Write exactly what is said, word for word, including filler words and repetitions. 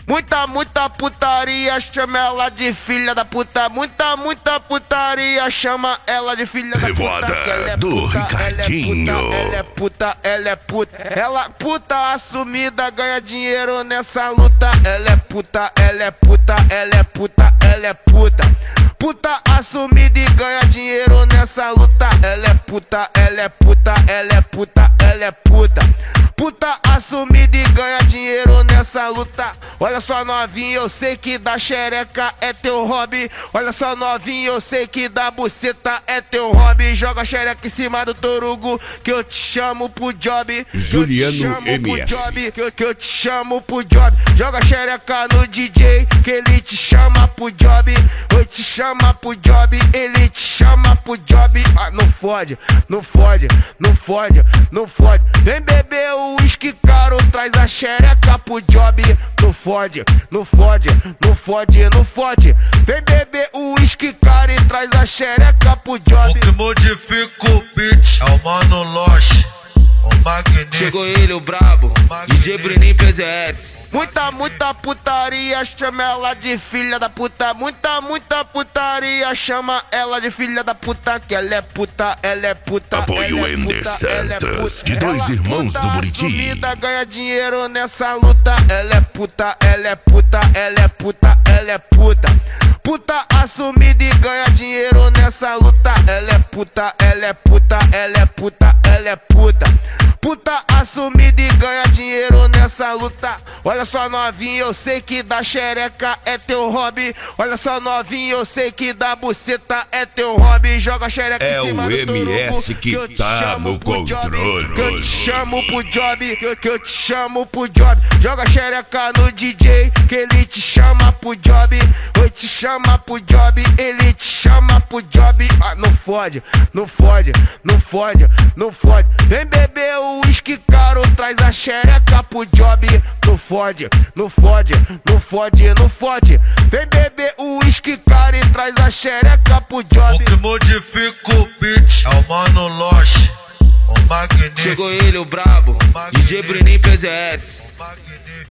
Muita, muita putaria, chama ela de filha da puta. Muita, muita putaria, chama ela de filha da Revoada puta. Que ela é do puta, Ricardinho. Ela é puta, ela é puta, ela é puta. Ela puta assumida, ganha dinheiro nessa luta. Ela é puta, ela é puta, ela é puta, ela é puta. Puta assumida e ganha dinheiro nessa luta. Ela é puta, ela é puta, ela é puta, ela é puta. Puta assumida e ganha dinheiro nessa luta. Olha só novinho, eu sei que da xereca é teu hobby. Olha só novinho, eu sei que da buceta é teu hobby. Joga a xereca em cima do torugo, que eu te chamo pro job. Juliano M S. Job, que, eu, que eu te chamo pro job. Joga a xereca no D J, que ele te chama pro job. Eu te chama pro job, ele te chama pro job. Ah, não fode, não fode, não fode, não fode. Vem beber o uísque caro, traz a xereca pro job. Não fode, não fode, não fode, não fode. Vem beber o uísque caro e traz a xereca pro job. O que modifica o beat é o Mano Loche, o magnífico. Chegou ele, o brabo, D J Bruninho P Z S. Muita, muita putaria, chama ela de filha da puta. Muita, muita putaria, chama ela de filha da puta. Que ela é puta, ela é puta. Apoio ela é Ender puta, ela é Santos, puta. de Dois Ela Irmãos puta do Buriti. assumida, ganha dinheiro nessa luta. Ela é puta, ela é puta, ela é puta, ela é puta. Puta assumida e ganha dinheiro nessa luta. Ela é puta, ela é puta, ela é puta, ela é puta. Puta assumida e ganha dinheiro nessa luta. Olha só novinho, eu sei que da xereca é teu hobby. Olha só novinho, eu sei que da buceta é teu hobby. Joga a xereca É em cima o do M S turugo, que eu te tá chamo no pro job, controle. que eu te chamo pro job, que, que eu te chamo pro job. Joga a xereca no D J, que ele te chama pro job. Eu te chama pro job, ele te chama pro job. Ah, não fode, não fode, não fode, não fode. Vem beber o uísque caro, traz a xereca pro job. Não fode, não fode, não fode, não fode. Vem beber o uísque caro e traz a xereca pro job. O que modifica o beat é o Mano Loche, o magnífico. Chegou ele, o brabo, D J Bruninho P Z S.